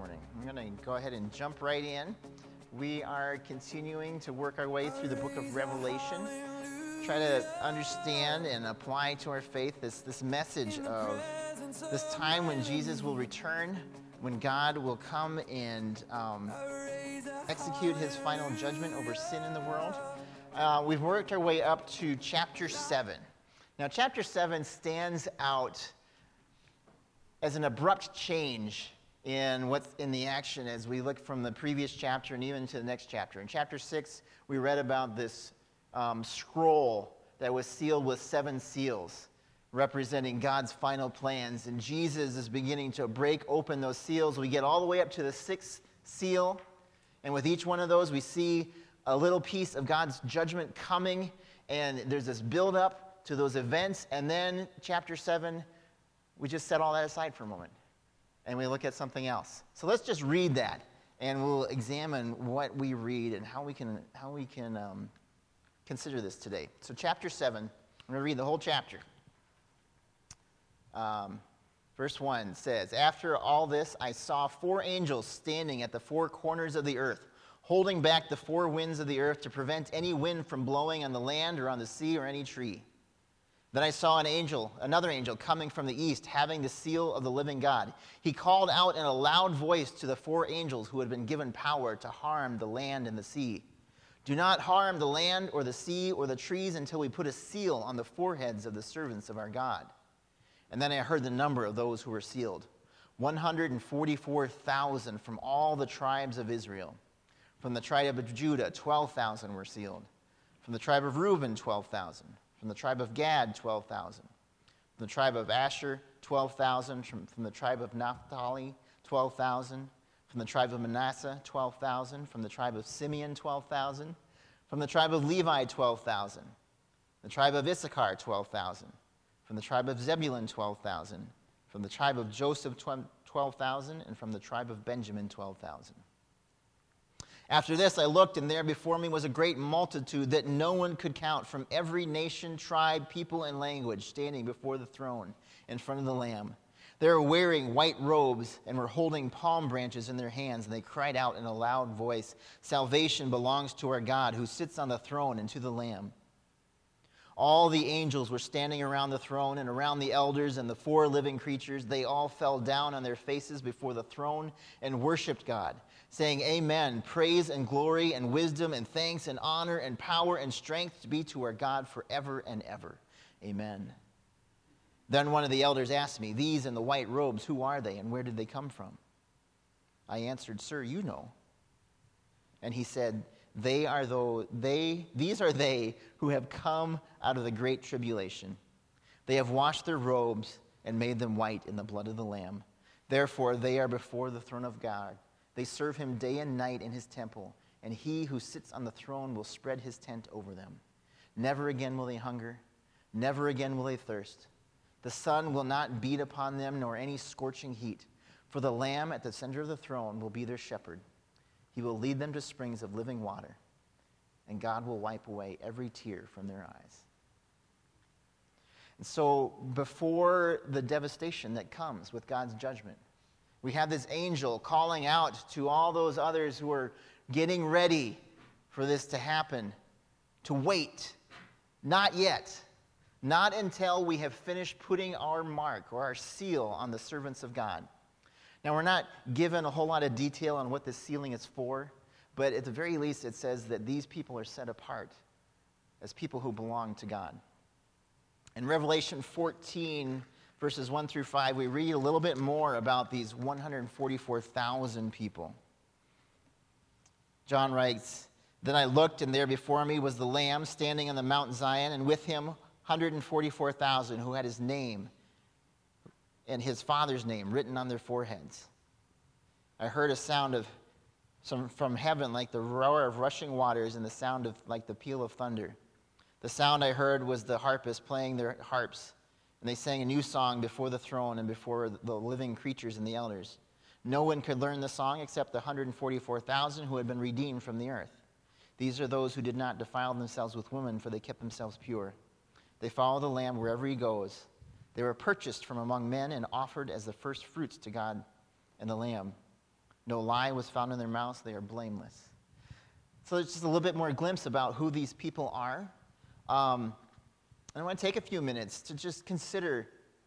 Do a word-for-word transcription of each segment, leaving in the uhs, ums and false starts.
morning. I'm going to go ahead and jump right in. We are continuing to work our way through the book of Revelation, try to understand and apply to our faith this, this message of this time when Jesus will return, when God will come and um, execute his final judgment over sin in the world. Uh, we've worked our way up to chapter seven. Now, chapter seven stands out as an abrupt change in what's in the action as we look from the previous chapter and even to the next chapter. In chapter six, we read about this um, scroll that was sealed with seven seals, representing God's final plans. And Jesus is beginning to break open those seals. We get all the way up to the sixth seal, and with each one of those, we see a little piece of God's judgment coming, and there's this build-up to those events. And then chapter seven, we just set all that aside for a moment, and we look at something else. So let's just read that, and we'll examine what we read and how we can how we can um, consider this today. So chapter seven, I'm going to read the whole chapter. Um, verse one says, "After all this, I saw four angels standing at the four corners of the earth, holding back the four winds of the earth to prevent any wind from blowing on the land or on the sea or any tree. Then I saw an angel, another angel, coming from the east, having the seal of the living God. He called out in a loud voice to the four angels who had been given power to harm the land and the sea. 'Do not harm the land or the sea or the trees until we put a seal on the foreheads of the servants of our God.' And then I heard the number of those who were sealed, one hundred forty-four thousand from all the tribes of Israel. From the tribe of Judah, twelve thousand were sealed. From the tribe of Reuben, twelve thousand. From the tribe of Gad, twelve thousand. From the tribe of Asher, twelve thousand. From, from the tribe of Naphtali, twelve thousand. From the tribe of Manasseh, twelve thousand. From the tribe of Simeon, twelve thousand. From the tribe of Levi, twelve thousand. The tribe of Issachar, twelve thousand. From the tribe of Zebulun, twelve thousand. From the tribe of Joseph, twelve thousand. And from the tribe of Benjamin, twelve thousand. After this I looked, and there before me was a great multitude that no one could count, from every nation, tribe, people, and language, standing before the throne in front of the Lamb. They were wearing white robes and were holding palm branches in their hands, and they cried out in a loud voice, 'Salvation belongs to our God, who sits on the throne, and to the Lamb.' All the angels were standing around the throne and around the elders and the four living creatures. They all fell down on their faces before the throne and worshipped God, saying, 'Amen, praise and glory and wisdom and thanks and honor and power and strength be to our God forever and ever. Amen.' Then one of the elders asked me, 'These in the white robes, who are they and where did they come from?' I answered, 'Sir, you know.' And he said, They are though they these are they who have come out of the great tribulation. They have washed their robes and made them white in the blood of the Lamb. Therefore they are before the throne of God. They serve him day and night in his temple, and he who sits on the throne will spread his tent over them. Never again will they hunger, never again will they thirst. The sun will not beat upon them, nor any scorching heat, for the Lamb at the center of the throne will be their shepherd. He will lead them to springs of living water, and God will wipe away every tear from their eyes." And so before the devastation that comes with God's judgment, we have this angel calling out to all those others who are getting ready for this to happen, to wait. Not yet. Not until we have finished putting our mark or our seal on the servants of God. Now, we're not given a whole lot of detail on what this sealing is for, but at the very least it says that these people are set apart as people who belong to God. In Revelation fourteen, verses one through five, we read a little bit more about these one hundred forty-four thousand people. John writes, "Then I looked, and there before me was the Lamb standing on the Mount Zion, and with him one hundred forty-four thousand who had his name and his Father's name written on their foreheads. I heard a sound of some from heaven like the roar of rushing waters and the sound of like the peal of thunder. The sound I heard was the harpists playing their harps, and they sang a new song before the throne and before the living creatures and the elders. No one could learn the song except the one hundred forty-four thousand who had been redeemed from the earth. These are those who did not defile themselves with women, for they kept themselves pure. They follow the Lamb wherever he goes. They were purchased from among men and offered as the first fruits to God and the Lamb. No lie was found in their mouths. They are blameless. So it's just a little bit more glimpse about who these people are. Um, and I want to take a few minutes to just consider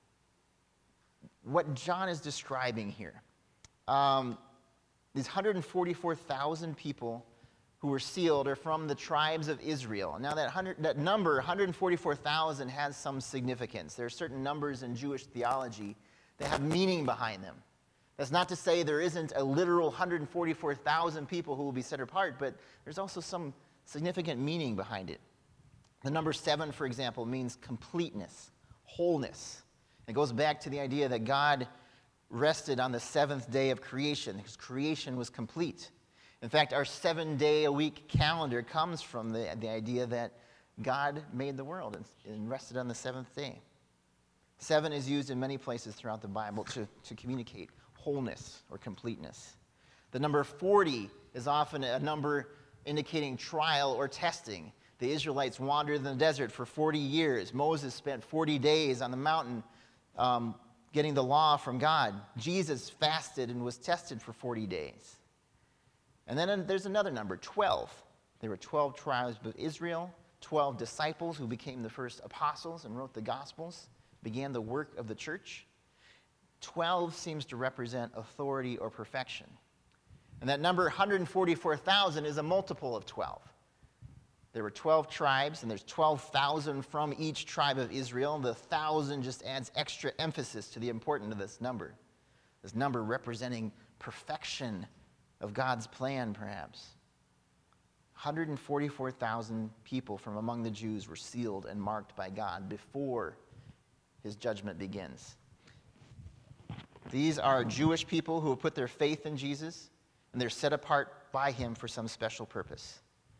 what John is describing here. Um, these one hundred forty-four thousand people who were sealed are from the tribes of Israel. Now that, one hundred, that number, one hundred forty-four thousand, has some significance. There are certain numbers in Jewish theology that have meaning behind them. That's not to say there isn't a literal one hundred forty-four thousand people who will be set apart, but there's also some significant meaning behind it. The number seven, for example, means completeness, wholeness. It goes back to the idea that God rested on the seventh day of creation, because creation was complete. In fact, our seven-day-a-week calendar comes from the, the idea that God made the world and, and rested on the seventh day. Seven is used in many places throughout the Bible to, to communicate wholeness or completeness. The number forty is often a number indicating trial or testing. The Israelites wandered in the desert for forty years. Moses spent forty days on the mountain um, getting the law from God. Jesus fasted and was tested for forty days. And then there's another number, twelve. There were twelve tribes of Israel, twelve disciples who became the first apostles and wrote the Gospels, began the work of the church. twelve seems to represent authority or perfection. And that number, one hundred forty-four thousand, is a multiple of twelve. There were twelve tribes, and there's twelve thousand from each tribe of Israel. The one thousand just adds extra emphasis to the importance of this number. This number representing perfection of God's plan, perhaps. one hundred forty-four thousand people from among the Jews were sealed and marked by God before his judgment begins. These are Jewish people who have put their faith in Jesus, and they're set apart by him for some special purpose.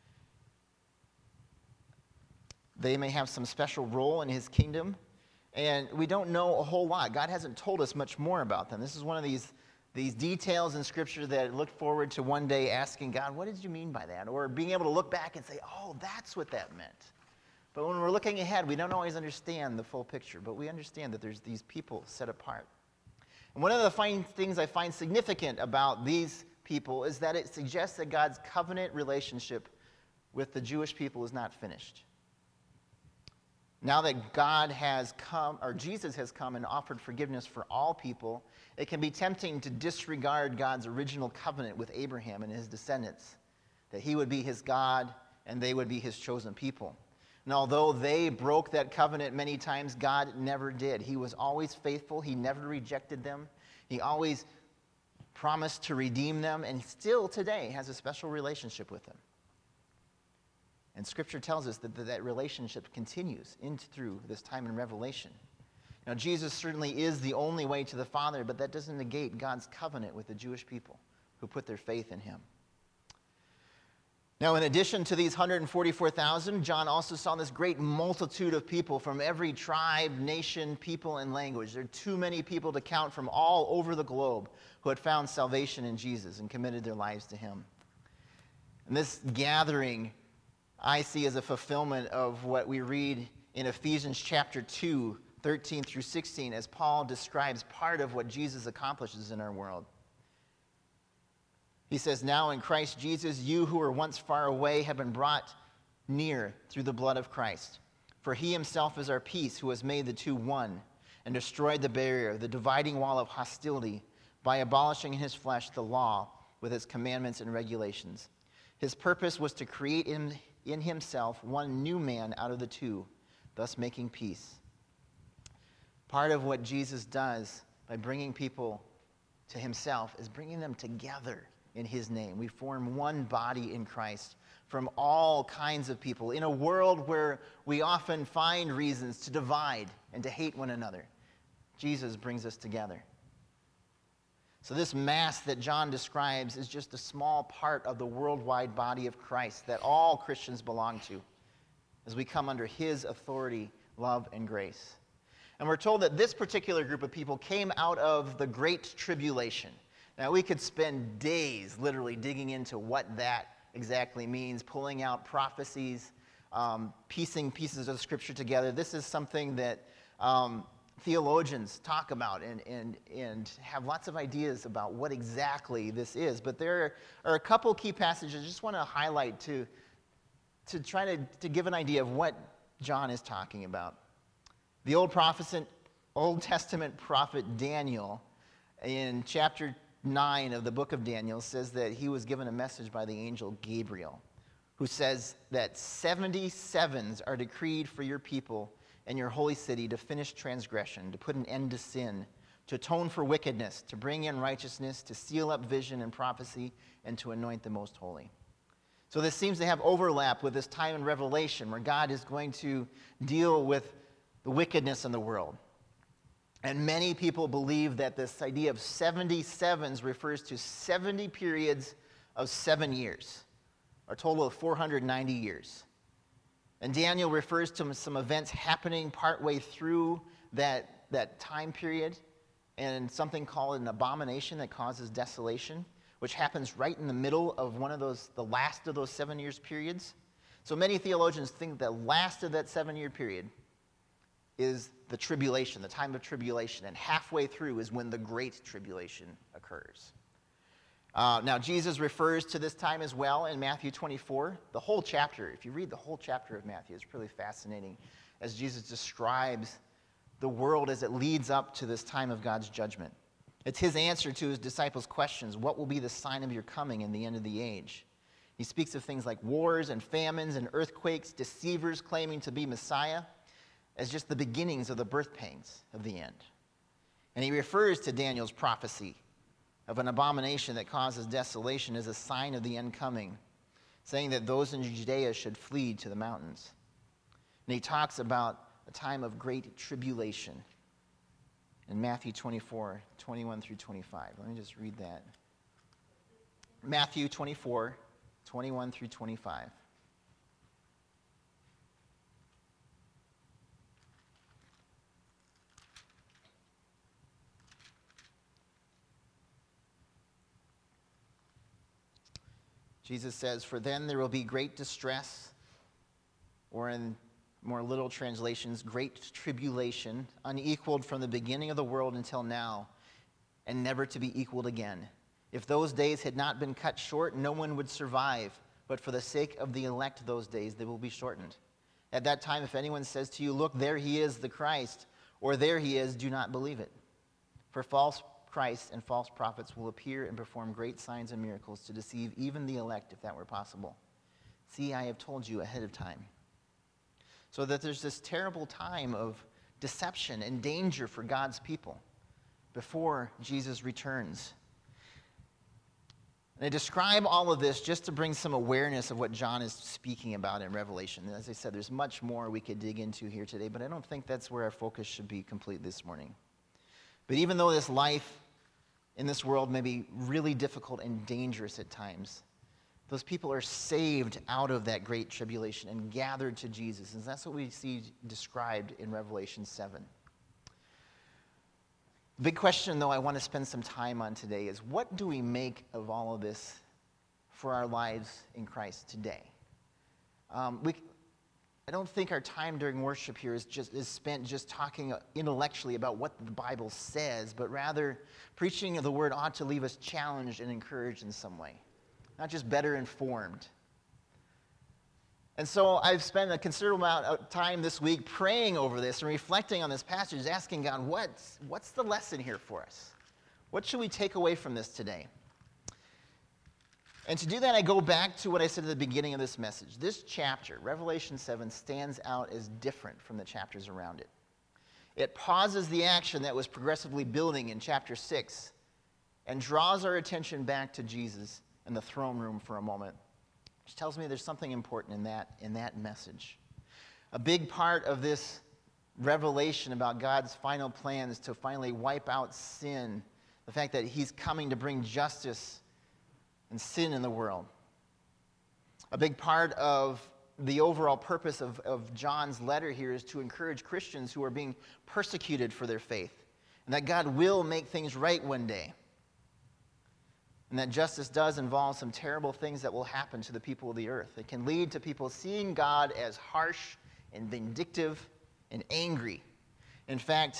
They may have some special role in his kingdom, and we don't know a whole lot. God hasn't told us much more about them. This is one of these, these details in Scripture that I look forward to one day asking God, what did you mean by that? Or being able to look back and say, oh, that's what that meant. But when we're looking ahead, we don't always understand the full picture, but we understand that there's these people set apart. And one of the fine things I find significant about these people is that it suggests that God's covenant relationship with the Jewish people is not finished. Now that God has come, or Jesus has come and offered forgiveness for all people, it can be tempting to disregard God's original covenant with Abraham and his descendants, that he would be his God and they would be his chosen people. And although they broke that covenant many times, God never did. He was always faithful. He never rejected them. He always promised to redeem them, and still today has a special relationship with them. And Scripture tells us that that relationship continues into through this time in Revelation. Now, Jesus certainly is the only way to the Father, but that doesn't negate God's covenant with the Jewish people who put their faith in him. Now, in addition to these one hundred forty-four thousand, John also saw this great multitude of people from every tribe, nation, people, and language. There are too many people to count from all over the globe who had found salvation in Jesus and committed their lives to him. And this gathering I see as a fulfillment of what we read in Ephesians chapter two, thirteen through sixteen, as Paul describes part of what Jesus accomplishes in our world. He says, now in Christ Jesus, you who were once far away have been brought near through the blood of Christ. For he himself is our peace, who has made the two one, and destroyed the barrier, the dividing wall of hostility, by abolishing in his flesh the law with its commandments and regulations. His purpose was to create in, in himself one new man out of the two, thus making peace. Part of what Jesus does by bringing people to himself is bringing them together in his name. We form one body in Christ from all kinds of people in a world where we often find reasons to divide and to hate one another. Jesus brings us together. So this mass that John describes is just a small part of the worldwide body of Christ that all Christians belong to as we come under his authority, love, and grace. And we're told that this particular group of people came out of the Great Tribulation. Now, we could spend days literally digging into what that exactly means, pulling out prophecies, um, piecing pieces of Scripture together. This is something that um, theologians talk about and, and, and have lots of ideas about what exactly this is. But there are a couple key passages I just want to highlight to, to try to, to give an idea of what John is talking about. The Old, prophet, Old Testament prophet Daniel, in chapter nine of the book of Daniel, says that he was given a message by the angel Gabriel, who says that seventy sevens are decreed for your people and your holy city to finish transgression, to put an end to sin, to atone for wickedness, to bring in righteousness, to seal up vision and prophecy, and to anoint the most holy. So this seems to have overlap with this time in Revelation where God is going to deal with the wickedness in the world. And many people believe that this idea of seventy sevens refers to seventy periods of seven years, or a total of four hundred ninety years. And Daniel refers to some events happening partway through that, that time period, and something called an abomination that causes desolation, which happens right in the middle of one of those, the last of those seven years periods. So many theologians think the last of that seven-year period is the tribulation, the time of tribulation, and halfway through is when the great tribulation occurs. Uh, now, Jesus refers to this time as well in Matthew twenty-four. The whole chapter, if you read the whole chapter of Matthew, it's really fascinating as Jesus describes the world as it leads up to this time of God's judgment. It's his answer to his disciples' questions. What will be the sign of your coming in the end of the age? He speaks of things like wars and famines and earthquakes, deceivers claiming to be Messiah, as just the beginnings of the birth pangs of the end. And he refers to Daniel's prophecy of an abomination that causes desolation as a sign of the end coming, saying that those in Judea should flee to the mountains. And he talks about a time of great tribulation in Matthew twenty-four, twenty-one through twenty-five. Let me just read that. Matthew twenty-four, twenty-one through twenty-five. Jesus says, "For then there will be great distress," or in more literal translations, great tribulation, unequaled from the beginning of the world until now, and never to be equaled again. If those days had not been cut short, no one would survive, but for the sake of the elect those days, they will be shortened. At that time, if anyone says to you, 'Look, there he is, the Christ,' or 'There he is,' do not believe it. For false Christ and false prophets will appear and perform great signs and miracles to deceive even the elect, if that were possible. See, I have told you ahead of time." So that there's this terrible time of deception and danger for God's people before Jesus returns. And I describe all of this just to bring some awareness of what John is speaking about in Revelation. And as I said, there's much more we could dig into here today, but I don't think that's where our focus should be complete this morning. But even though this life in this world may be really difficult and dangerous at times, those people are saved out of that great tribulation and gathered to Jesus. And that's what we see described in Revelation seven. The big question, though, I want to spend some time on today is, what do we make of all of this for our lives in Christ today? Um, we, I don't think our time during worship here is just is spent just talking intellectually about what the Bible says, but rather preaching of the word ought to leave us challenged and encouraged in some way, not just better informed. And so I've spent a considerable amount of time this week praying over this and reflecting on this passage, asking God, what's, what's the lesson here for us? What should we take away from this today? And to do that, I go back to what I said at the beginning of this message. This chapter, Revelation seven, stands out as different from the chapters around it. It pauses the action that was progressively building in chapter six and draws our attention back to Jesus in the throne room for a moment, which tells me there's something important in that, in that message. A big part of this revelation about God's final plans to finally wipe out sin, the fact that he's coming to bring justice and sin in the world. A big part of the overall purpose of, of John's letter here is to encourage Christians who are being persecuted for their faith, and that God will make things right one day. And that justice does involve some terrible things that will happen to the people of the earth. It can lead to people seeing God as harsh and vindictive and angry. In fact,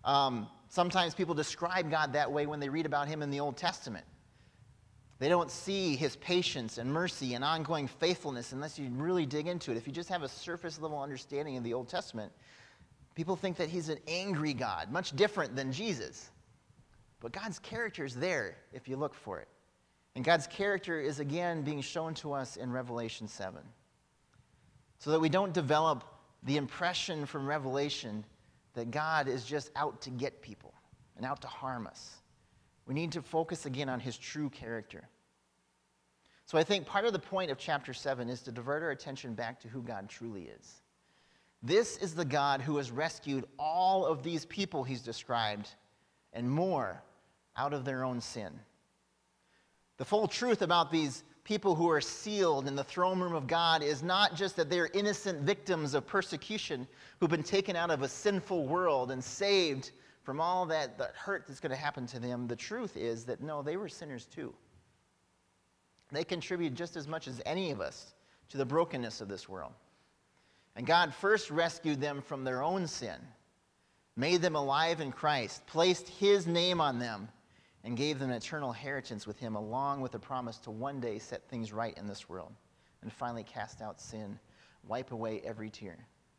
Um, sometimes people describe God that way when they read about him in the Old Testament. They don't see his patience and mercy and ongoing faithfulness unless you really dig into it. If you just have a surface level understanding of the Old Testament, people think that he's an angry God, much different than Jesus. But God's character is there if you look for it. And God's character is again being shown to us in Revelation seven. So that we don't develop the impression from Revelation that God is just out to get people and out to harm us. We need to focus again on his true character. So I think part of the point of chapter seven is to divert our attention back to who God truly is. This is the God who has rescued all of these people he's described and more out of their own sin. The full truth about these people who are sealed in the throne room of God is not just that they're innocent victims of persecution who've been taken out of a sinful world and saved from all that, that hurt that's going to happen to them. The truth is that, no, they were sinners too. They contribute just as much as any of us to the brokenness of this world. And God first rescued them from their own sin, made them alive in Christ, placed his name on them, and gave them an eternal inheritance with him, along with a promise to one day set things right in this world and finally cast out sin, wipe away every tear.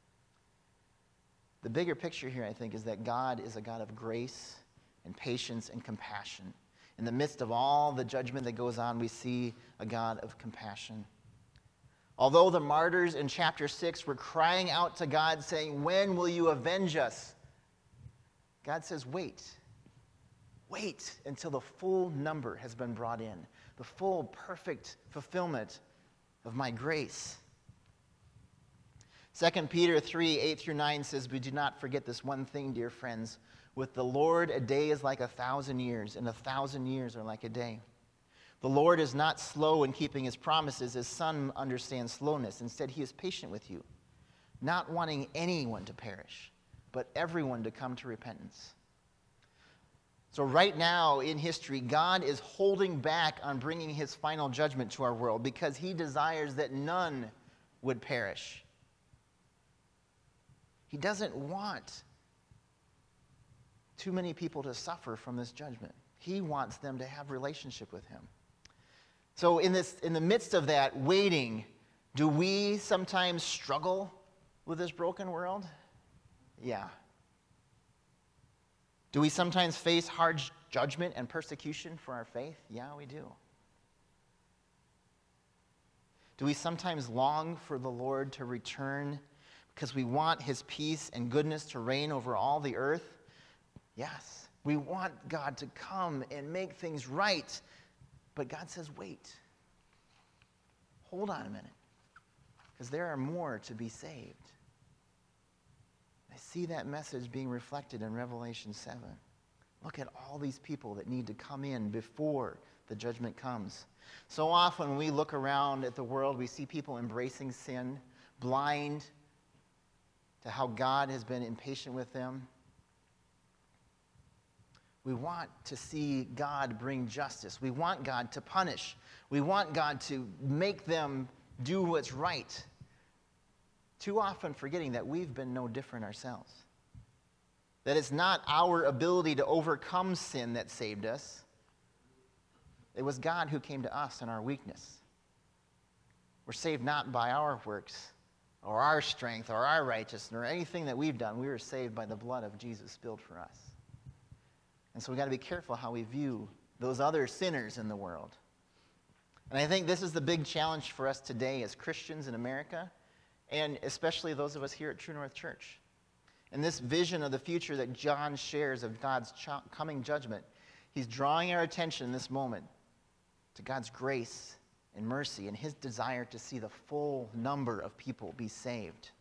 The bigger picture here, I think, is that God is a God of grace and patience and compassion. In the midst of all the judgment that goes on, we see a God of compassion. Although the martyrs in chapter six were crying out to God, saying, "When will you avenge us?" God says, wait. Wait until the full number has been brought in, the full, perfect fulfillment of my grace. Second Peter three, eight through nine says, "But do not forget this one thing, dear friends. With the Lord, a day is like a thousand years, and a thousand years are like a day. The Lord is not slow in keeping his promises, as some understand slowness. Instead, he is patient with you, not wanting anyone to perish, but everyone to come to repentance." So right now in history, God is holding back on bringing his final judgment to our world because he desires that none would perish. He doesn't want too many people to suffer from this judgment. He wants them to have relationship with him. So in this, in the midst of that waiting, do we sometimes struggle with this broken world? Yeah. Do we sometimes face hard judgment and persecution for our faith? Yeah, we do. Do we sometimes long for the Lord to return because we want his peace and goodness to reign over all the earth? Yes. We want God to come and make things right. But God says, wait. Hold on a minute. Because there are more to be saved. I see that message being reflected in Revelation seven. Look at all these people that need to come in before the judgment comes. So often when we look around at the world, we see people embracing sin, blind to how God has been impatient with them. We want to see God bring justice. We want God to punish. We want God to make them do what's right. Too often forgetting that we've been no different ourselves. That it's not our ability to overcome sin that saved us. It was God who came to us in our weakness. We're saved not by our works or our strength or our righteousness or anything that we've done. We were saved by the blood of Jesus spilled for us. And so we've got to be careful how we view those other sinners in the world. And I think this is the big challenge for us today as Christians in America, and especially those of us here at True North Church. And this vision of the future that John shares of God's ch- coming judgment, he's drawing our attention in this moment to God's grace and mercy and his desire to see the full number of people be saved.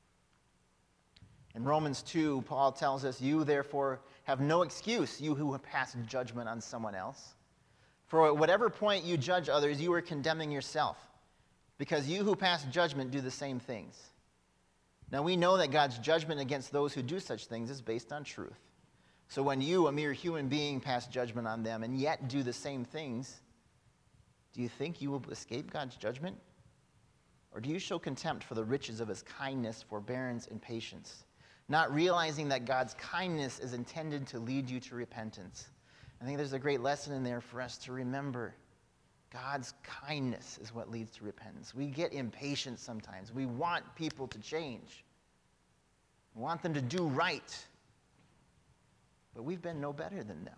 In Romans two, Paul tells us, "You therefore have no excuse, you who have passed judgment on someone else. For at whatever point you judge others, you are condemning yourself, because you who pass judgment do the same things." Now we know that God's judgment against those who do such things is based on truth. So when you, a mere human being, pass judgment on them and yet do the same things, do you think you will escape God's judgment? Or do you show contempt for the riches of his kindness, forbearance, and patience, not realizing that God's kindness is intended to lead you to repentance. I think there's a great lesson in there for us to remember. God's kindness is what leads to repentance. We get impatient sometimes. We want people to change. We want them to do right. But we've been no better than them.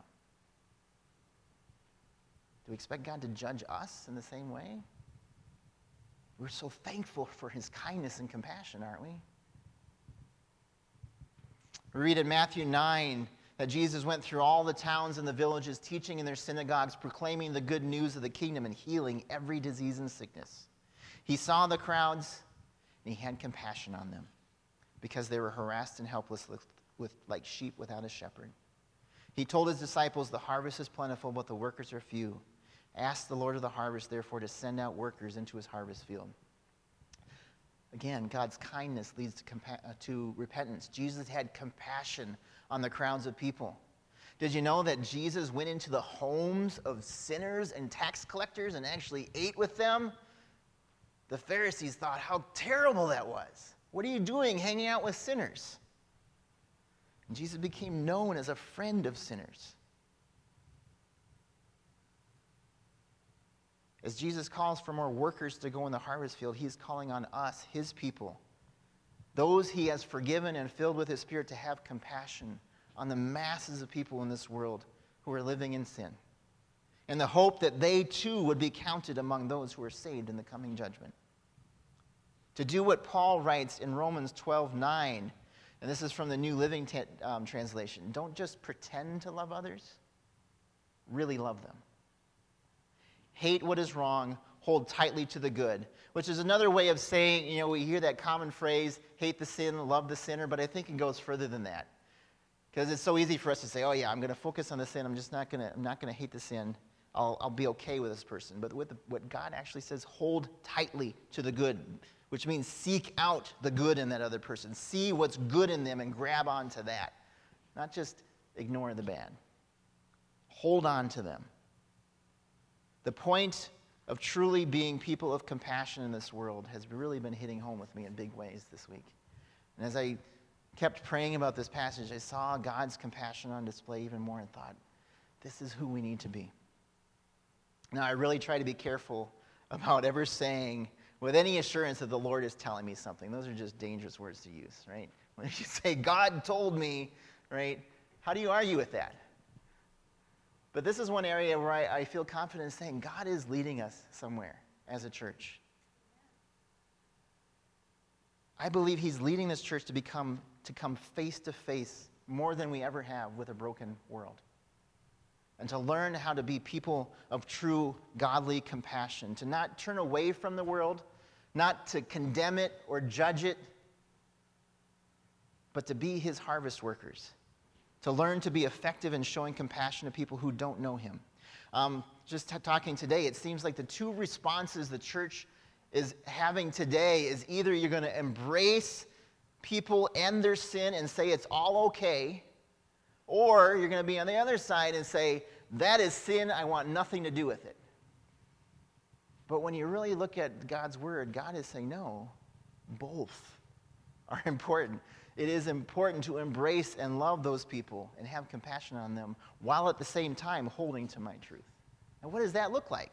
Do we expect God to judge us in the same way? We're so thankful for his kindness and compassion, aren't we? We read in Matthew nine that Jesus went through all the towns and the villages, teaching in their synagogues, proclaiming the good news of the kingdom and healing every disease and sickness. He saw the crowds, and he had compassion on them because they were harassed and helpless with, with, like sheep without a shepherd. He told his disciples, the harvest is plentiful, but the workers are few. Ask the Lord of the harvest, therefore, to send out workers into his harvest field. Again, God's kindness leads to, compa- uh, to repentance. Jesus had compassion on the crowds of people. Did you know that Jesus went into the homes of sinners and tax collectors and actually ate with them? The Pharisees thought how terrible that was. What are you doing hanging out with sinners? And Jesus became known as a friend of sinners. As Jesus calls for more workers to go in the harvest field, he's calling on us, his people, those he has forgiven and filled with his Spirit, to have compassion on the masses of people in this world who are living in sin, in the hope that they too would be counted among those who are saved in the coming judgment. To do what Paul writes in Romans twelve nine, and this is from the New Living t- um, Translation, don't just pretend to love others, really love them. Hate what is wrong, hold tightly to the good, which is another way of saying, you know, we hear that common phrase, hate the sin, love the sinner, but I think it goes further than that. Because it's so easy for us to say, oh yeah, I'm going to focus on the sin, I'm just not going to, I'm not going to hate the sin, I'll, I'll be okay with this person. But with the, what God actually says, hold tightly to the good, which means seek out the good in that other person. See what's good in them and grab onto that. Not just ignore the bad. Hold on to them. The point of truly being people of compassion in this world has really been hitting home with me in big ways this week. And as I kept praying about this passage, I saw God's compassion on display even more and thought, this is who we need to be. Now, I really try to be careful about ever saying with any assurance that the Lord is telling me something. Those are just dangerous words to use, right? When you say, God told me, right, how do you argue with that? But this is one area where I, I feel confident in saying God is leading us somewhere as a church. I believe he's leading this church to become to come face to face more than we ever have with a broken world. And to learn how to be people of true godly compassion, to not turn away from the world, not to condemn it or judge it, but to be his harvest workers. To learn to be effective in showing compassion to people who don't know him. Um, just t- talking today, it seems like the two responses the church is having today is either you're going to embrace people and their sin and say it's all okay, or you're going to be on the other side and say, that is sin, I want nothing to do with it. But when you really look at God's word, God is saying, no, both are important. It is important to embrace and love those people and have compassion on them while at the same time holding to my truth. And what does that look like?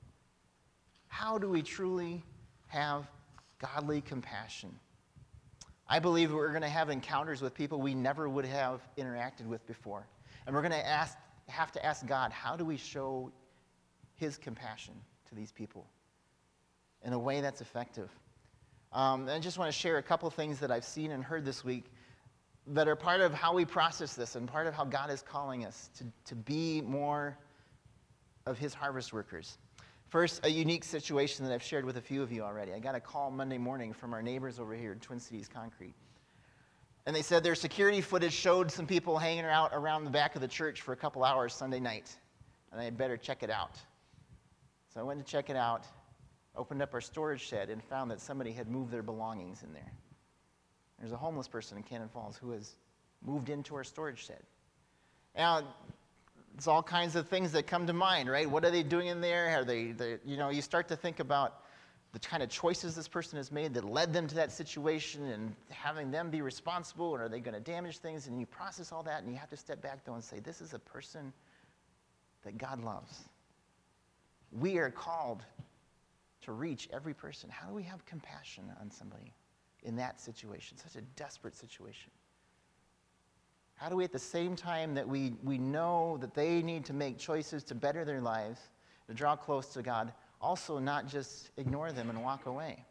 How do we truly have godly compassion? I believe we're going to have encounters with people we never would have interacted with before. And we're going to ask, have to ask God, how do we show his compassion to these people in a way that's effective? Um, and I just want to share a couple things that I've seen and heard this week that are part of how we process this and part of how God is calling us to, to be more of his harvest workers. First, a unique situation that I've shared with a few of you already. I got a call Monday morning from our neighbors over here in Twin Cities Concrete. And they said their security footage showed some people hanging out around the back of the church for a couple hours Sunday night. And I had better check it out. So I went to check it out, opened up our storage shed, and found that somebody had moved their belongings in there. There's a homeless person in Cannon Falls who has moved into our storage shed. Now, it's all kinds of things that come to mind, right? What are they doing in there? Are they, they you know, you start to think about the kind of choices this person has made that led them to that situation and having them be responsible, and are they going to damage things? And you process all that, and you have to step back, though, and say, this is a person that God loves. We are called to reach every person. How do we have compassion on somebody in that situation, such a desperate situation? How do we, at the same time that we, we know that they need to make choices to better their lives, to draw close to God, also not just ignore them and walk away?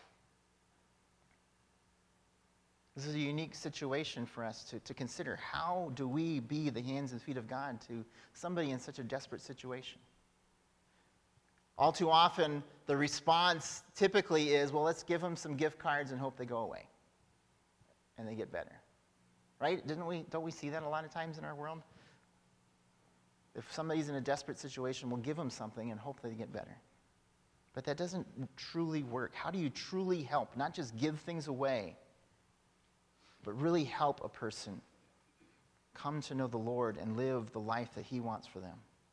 This is a unique situation for us to, to consider. How do we be the hands and feet of God to somebody in such a desperate situation? All too often, the response typically is, well, let's give them some gift cards and hope they go away and they get better. Right? Didn't we, don't we see that a lot of times in our world? If somebody's in a desperate situation, we'll give them something and hope they get better. But that doesn't truly work. How do you truly help? Not just give things away, but really help a person come to know the Lord and live the life that He wants for them.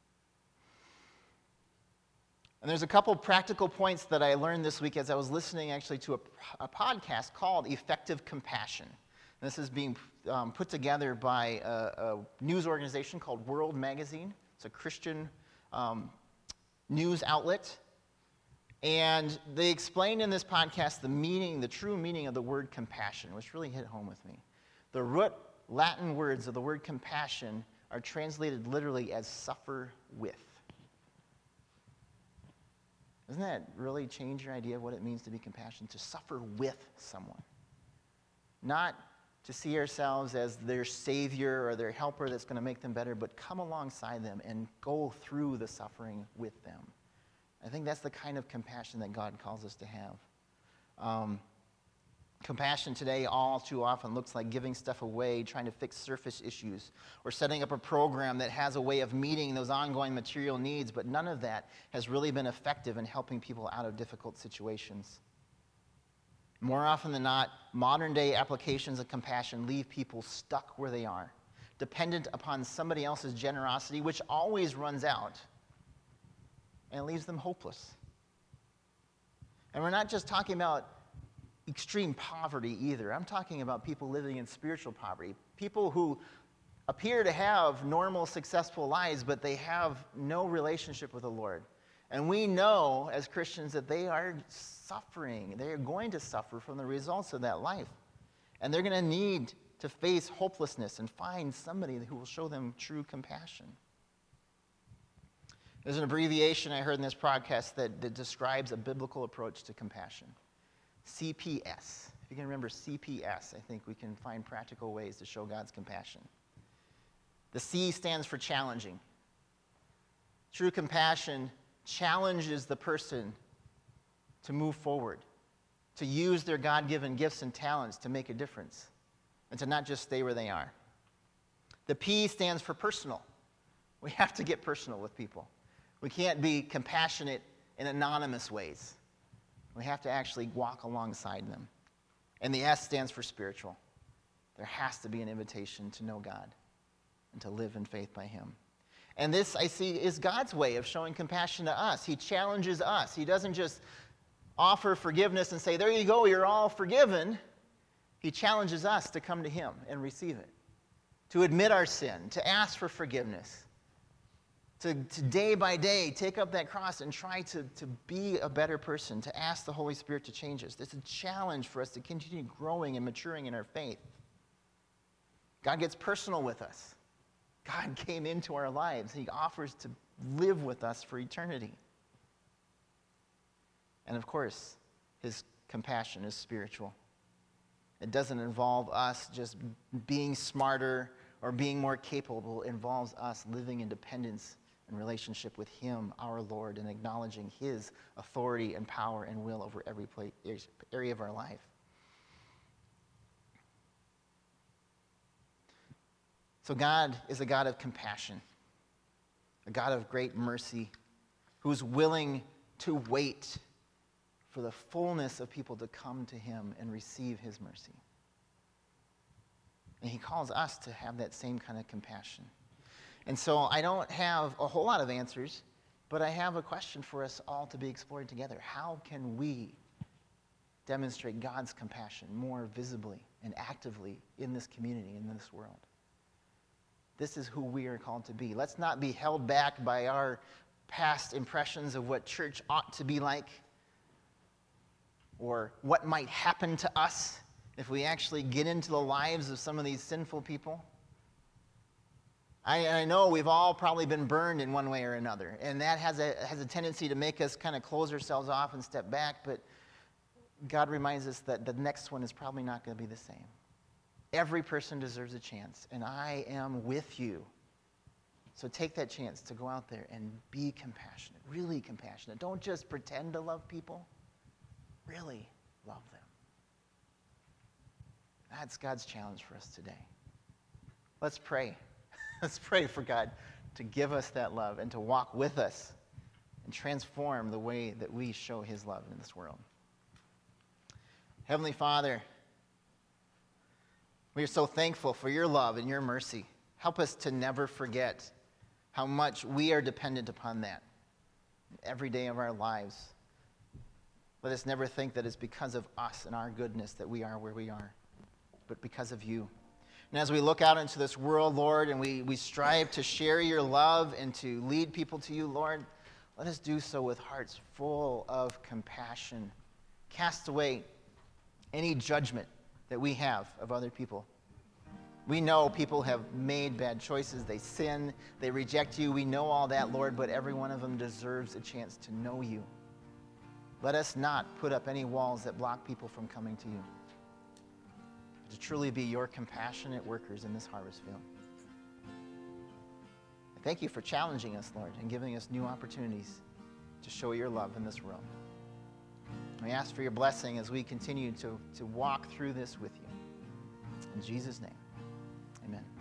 And there's a couple practical points that I learned this week as I was listening actually to a, a podcast called Effective Compassion. And this is being um, put together by a, a news organization called World Magazine. It's a Christian um, news outlet. And they explained in this podcast the meaning, the true meaning of the word compassion, which really hit home with me. The root Latin words of the word compassion are translated literally as suffer with. Doesn't that really change your idea of what it means to be compassionate? To suffer with someone. Not to see ourselves as their savior or their helper that's going to make them better, but come alongside them and go through the suffering with them. I think that's the kind of compassion that God calls us to have. Um, compassion today all too often looks like giving stuff away, trying to fix surface issues, or setting up a program that has a way of meeting those ongoing material needs, but none of that has really been effective in helping people out of difficult situations. More often than not, modern-day applications of compassion leave people stuck where they are, dependent upon somebody else's generosity, which always runs out, and leaves them hopeless. And we're not just talking about extreme poverty either. I'm talking about people living in spiritual poverty, people who appear to have normal, successful lives, but they have no relationship with the Lord. And we know as Christians that they are suffering. They are going to suffer from the results of that life. And they're going to need to face hopelessness and find somebody who will show them true compassion. There's an abbreviation I heard in this podcast that, that describes a biblical approach to compassion. C P S. If you can remember C P S, I think we can find practical ways to show God's compassion. The C stands for challenging. True compassion challenges the person to move forward, to use their God-given gifts and talents to make a difference, and to not just stay where they are. The P stands for personal. We have to get personal with people. We can't be compassionate in anonymous ways. We have to actually walk alongside them. And the S stands for spiritual. There has to be an invitation to know God and to live in faith by Him. And this, I see, is God's way of showing compassion to us. He challenges us. He doesn't just offer forgiveness and say, there you go, you're all forgiven. He challenges us to come to Him and receive it, to admit our sin, to ask for forgiveness, to, to day by day take up that cross and try to, to be a better person, to ask the Holy Spirit to change us. It's a challenge for us to continue growing and maturing in our faith. God gets personal with us. God came into our lives. He offers to live with us for eternity. And of course, His compassion is spiritual. It doesn't involve us just being smarter or being more capable. It involves us living in dependence and relationship with Him, our Lord, and acknowledging His authority and power and will over every area of our life. So God is a God of compassion, a God of great mercy, who's willing to wait for the fullness of people to come to Him and receive His mercy. And He calls us to have that same kind of compassion. And so I don't have a whole lot of answers But I have a question for us all to be explored together. How can we demonstrate God's compassion more visibly and actively in this community, in this world? This is who we are called to be. Let's not be held back by our past impressions of what church ought to be like, or what might happen to us if we actually get into the lives of some of these sinful people. I, I know we've all probably been burned in one way or another, and that has a, has a tendency to make us kind of close ourselves off and step back, but God reminds us that the next one is probably not going to be the same. Every person deserves a chance, and I am with you. So take that chance to go out there and be compassionate, really compassionate. Don't just pretend to love people. Really love them. That's God's challenge for us today. Let's pray. Let's pray for God to give us that love and to walk with us and transform the way that we show his love in this world. Heavenly Father, we are so thankful for your love and your mercy. Help us to never forget how much we are dependent upon that every day of our lives. Let us never think that it's because of us and our goodness that we are where we are, but because of you. And as we look out into this world, Lord, and we, we strive to share your love and to lead people to you, Lord, let us do so with hearts full of compassion. Cast away any judgment that we have of other people. We know people have made bad choices. They sin. They reject you. We know all that, Lord, but every one of them deserves a chance to know you. Let us not put up any walls that block people from coming to you. To truly be your compassionate workers in this harvest field. I thank you for challenging us, Lord, and giving us new opportunities to show your love in this world. We ask for your blessing as we continue to, to walk through this with you. In Jesus' name, amen.